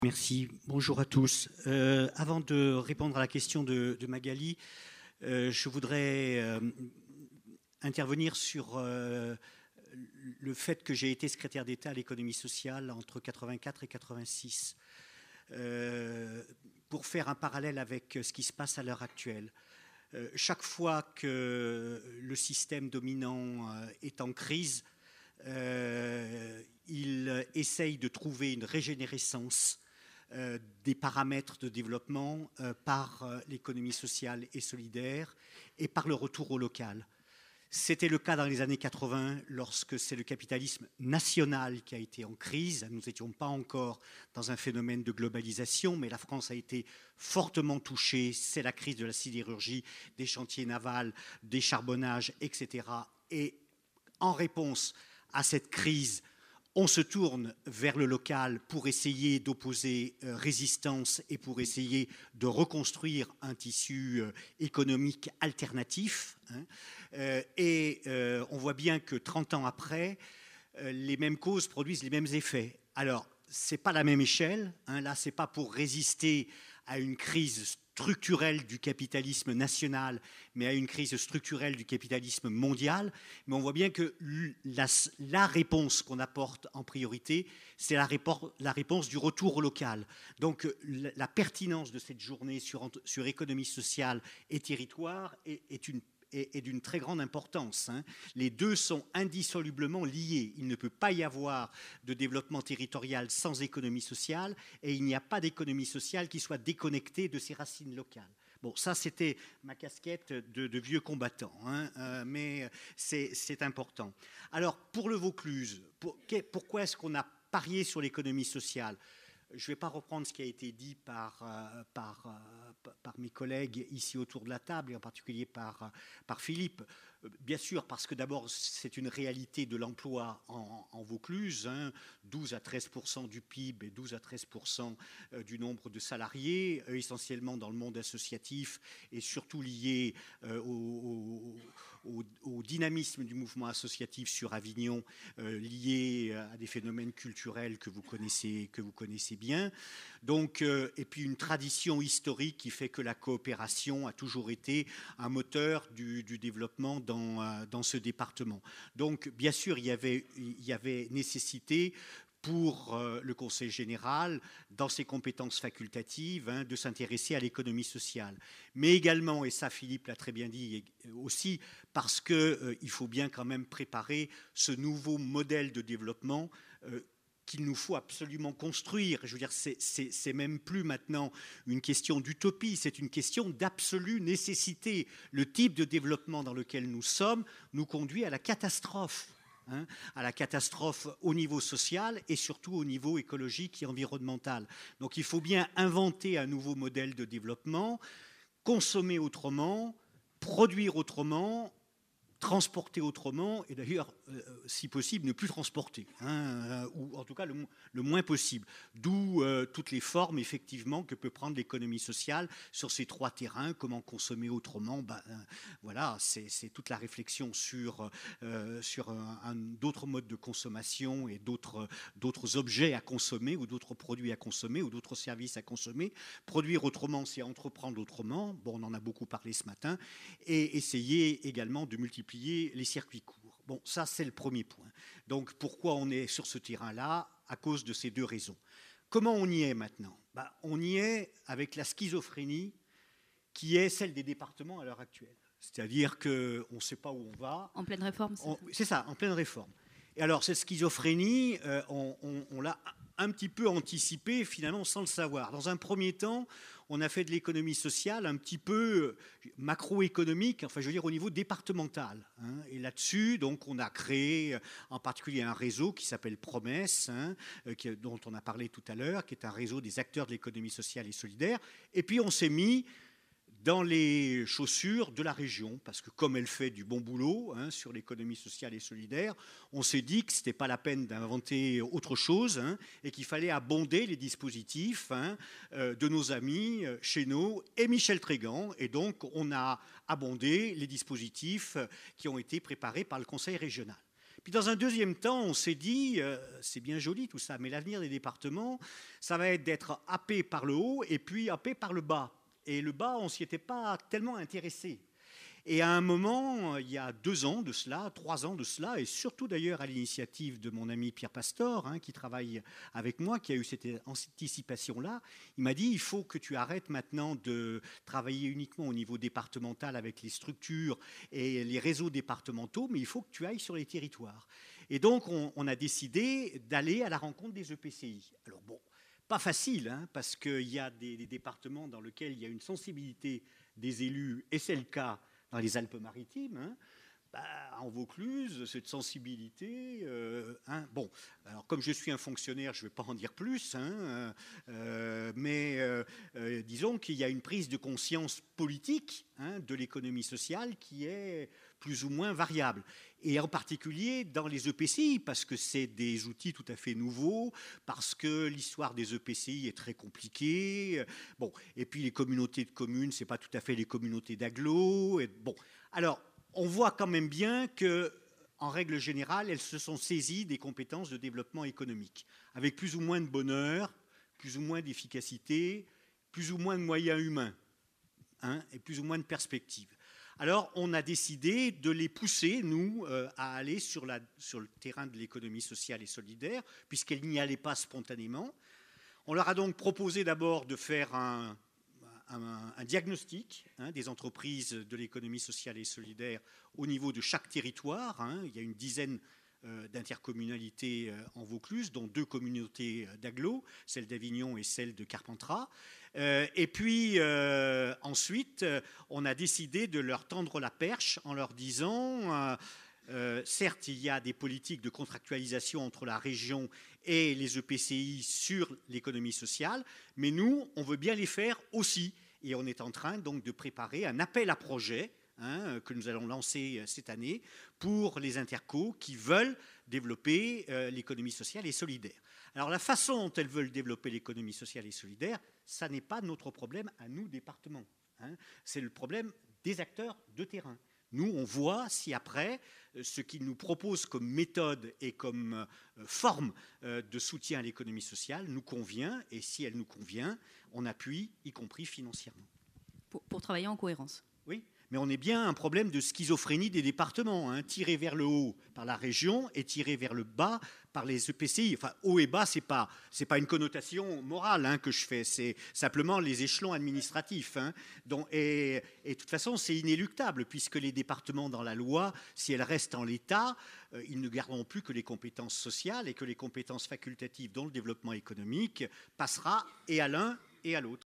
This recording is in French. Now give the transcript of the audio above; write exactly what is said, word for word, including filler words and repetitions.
Merci. Bonjour à tous. Euh, avant de répondre à la question de, de Magali, euh, je voudrais euh, intervenir sur euh, le fait que j'ai été secrétaire d'État à l'économie sociale entre quatre-vingt-quatre et quatre-vingt-six, euh, pour faire un parallèle avec ce qui se passe à l'heure actuelle. Euh, chaque fois que le système dominant euh, est en crise, euh, il essaye de trouver une régénérescence Euh, des paramètres de développement euh, par euh, l'économie sociale et solidaire et par le retour au local. C'était le cas dans les années quatre-vingts, lorsque c'est le capitalisme national qui a été en crise. Nous n'étions pas encore dans un phénomène de globalisation, mais la France a été fortement touchée. C'est la crise de la sidérurgie, des chantiers navals, des charbonnages, et cetera. Et en réponse à cette crise, on se tourne vers le local pour essayer d'opposer euh, résistance et pour essayer de reconstruire un tissu euh, économique alternatif. Hein. Euh, et euh, on voit bien que trente ans après, euh, les mêmes causes produisent les mêmes effets. Alors, ce n'est pas la même échelle. Hein. Là, ce n'est pas pour résister à une crise structurelle du capitalisme national, mais à une crise structurelle du capitalisme mondial. Mais on voit bien que la, la réponse qu'on apporte en priorité, c'est la, la réponse du retour au local. Donc la, la pertinence de cette journée sur, sur économie sociale et territoire est, est une est d'une très grande importance. Hein. Les deux sont indissolublement liés. Il ne peut pas y avoir de développement territorial sans économie sociale, et il n'y a pas d'économie sociale qui soit déconnectée de ses racines locales. Bon, ça, c'était ma casquette de, de vieux combattant, hein, euh, mais c'est important. Alors, pour le Vaucluse, pour, pourquoi est-ce qu'on a parié sur l'économie sociale ? Je ne vais pas reprendre ce qui a été dit par, euh, par, euh, par mes collègues ici autour de la table, et en particulier par, par Philippe. Bien sûr, parce que d'abord, c'est une réalité de l'emploi en, en Vaucluse, hein, douze à treize pour cent du P I B et douze à treize pour cent du nombre de salariés, euh, essentiellement dans le monde associatif et surtout lié euh, au, au, au dynamisme du mouvement associatif sur Avignon, euh, lié à des phénomènes culturels que vous connaissez, que vous connaissez bien. Donc, euh, et puis une tradition historique qui fait que la coopération a toujours été un moteur du, du développement dans, euh, dans ce département. Donc, bien sûr, il y avait, il y avait nécessité pour euh, le Conseil général, dans ses compétences facultatives, hein, de s'intéresser à l'économie sociale. Mais également, et ça Philippe l'a très bien dit aussi, parce qu'il euh, faut bien quand même préparer ce nouveau modèle de développement euh, qu'il nous faut absolument construire. Je veux dire, c'est même plus maintenant une question d'utopie, c'est une question d'absolue nécessité. Le type de développement dans lequel nous sommes nous conduit à la catastrophe. Hein, à la catastrophe au niveau social et surtout au niveau écologique et environnemental. Donc il faut bien inventer un nouveau modèle de développement, consommer autrement, produire autrement, transporter autrement, et d'ailleurs, euh, si possible, ne plus transporter, hein, euh, ou en tout cas le, le moins possible. D'où euh, toutes les formes, effectivement, que peut prendre l'économie sociale sur ces trois terrains. Comment consommer autrement, ben, euh, voilà, c'est toute la réflexion sur, euh, sur un, un, d'autres modes de consommation et d'autres objets à consommer, ou d'autres produits à consommer, ou d'autres services à consommer. Produire autrement, c'est entreprendre autrement. Bon, on en a beaucoup parlé ce matin. Et essayer également de multiplier les circuits courts. Bon, ça, c'est le premier point. Donc, pourquoi on est sur ce terrain-là? À cause de ces deux raisons. Comment on y est maintenant? Ben, on y est avec la schizophrénie qui est celle des départements à l'heure actuelle. C'est-à-dire qu'on ne sait pas où on va. En pleine réforme, c'est ça. C'est ça, en pleine réforme. Et alors, cette schizophrénie, euh, on, on, on l'a un petit peu anticipée, finalement, sans le savoir. Dans un premier temps, on a fait de l'économie sociale un petit peu macroéconomique, enfin, je veux dire, au niveau départemental. Hein. Et là-dessus, donc, on a créé en particulier un réseau qui s'appelle Promesse, hein, qui, dont on a parlé tout à l'heure, qui est un réseau des acteurs de l'économie sociale et solidaire. Et puis, on s'est mis dans les chaussures de la région, parce que comme elle fait du bon boulot, hein, sur l'économie sociale et solidaire, on s'est dit que ce n'était pas la peine d'inventer autre chose, hein, et qu'il fallait abonder les dispositifs, hein, euh, de nos amis euh, chez nous et Michel Trégan. Et donc, on a abondé les dispositifs qui ont été préparés par le Conseil régional. Puis dans un deuxième temps, on s'est dit, euh, c'est bien joli tout ça, mais l'avenir des départements, ça va être d'être happé par le haut et puis happé par le bas. Et le bas, on s'y était pas tellement intéressé. Et à un moment, il y a deux ans de cela, trois ans de cela, et surtout d'ailleurs à l'initiative de mon ami Pierre Pastor, hein, qui travaille avec moi, qui a eu cette anticipation-là, il m'a dit, il faut que tu arrêtes maintenant de travailler uniquement au niveau départemental avec les structures et les réseaux départementaux, mais il faut que tu ailles sur les territoires. Et donc, on, on a décidé d'aller à la rencontre des E P C I. Alors bon, pas facile, hein, parce qu'il y a des, des départements dans lesquels il y a une sensibilité des élus, et c'est le cas dans les Alpes-Maritimes, hein, bah, en Vaucluse, cette sensibilité. Euh, hein, bon, alors comme je suis un fonctionnaire, je ne vais pas en dire plus, hein, euh, mais euh, euh, disons qu'il y a une prise de conscience politique, hein, de l'économie sociale qui est plus ou moins variable. Et en particulier dans les E P C I, parce que c'est des outils tout à fait nouveaux, parce que l'histoire des E P C I est très compliquée. Bon, et puis les communautés de communes, ce n'est pas tout à fait les communautés d'agglos. Bon, alors, on voit quand même bien que, en règle générale, elles se sont saisies des compétences de développement économique, avec plus ou moins de bonheur, plus ou moins d'efficacité, plus ou moins de moyens humains, hein, et plus ou moins de perspectives. Alors, on a décidé de les pousser, nous, euh, à aller sur, la, sur le terrain de l'économie sociale et solidaire, puisqu'elles n'y allaient pas spontanément. On leur a donc proposé d'abord de faire un, un, un diagnostic, hein, des entreprises de l'économie sociale et solidaire au niveau de chaque territoire. Hein. Il y a une dizaine euh, d'intercommunalités euh, en Vaucluse, dont deux communautés d'agglos, celle d'Avignon et celle de Carpentras. Euh, et puis euh, ensuite, euh, on a décidé de leur tendre la perche en leur disant, euh, euh, certes, il y a des politiques de contractualisation entre la région et les E P C I sur l'économie sociale, mais nous, on veut bien les faire aussi. Et on est en train donc de préparer un appel à projet, hein, que nous allons lancer cette année pour les intercos qui veulent développer euh, l'économie sociale et solidaire. Alors la façon dont elles veulent développer l'économie sociale et solidaire, ça n'est pas notre problème à nous, départements. Hein. C'est le problème des acteurs de terrain. Nous, on voit si après, ce qu'ils nous proposent comme méthode et comme euh, forme euh, de soutien à l'économie sociale nous convient, et si elle nous convient, on appuie, y compris financièrement. Pour, pour travailler en cohérence. Oui, mais on est bien un problème de schizophrénie des départements, hein, tiré vers le haut par la région et tiré vers le bas par les E P C I. Enfin, haut et bas, ce n'est pas, c'est pas une connotation morale, hein, que je fais, c'est simplement les échelons administratifs. Hein, dont, et, et de toute façon, c'est inéluctable, puisque les départements dans la loi, si elles restent en l'état, euh, ils ne garderont plus que les compétences sociales, et que les compétences facultatives, dont le développement économique, passera et à l'un et à l'autre.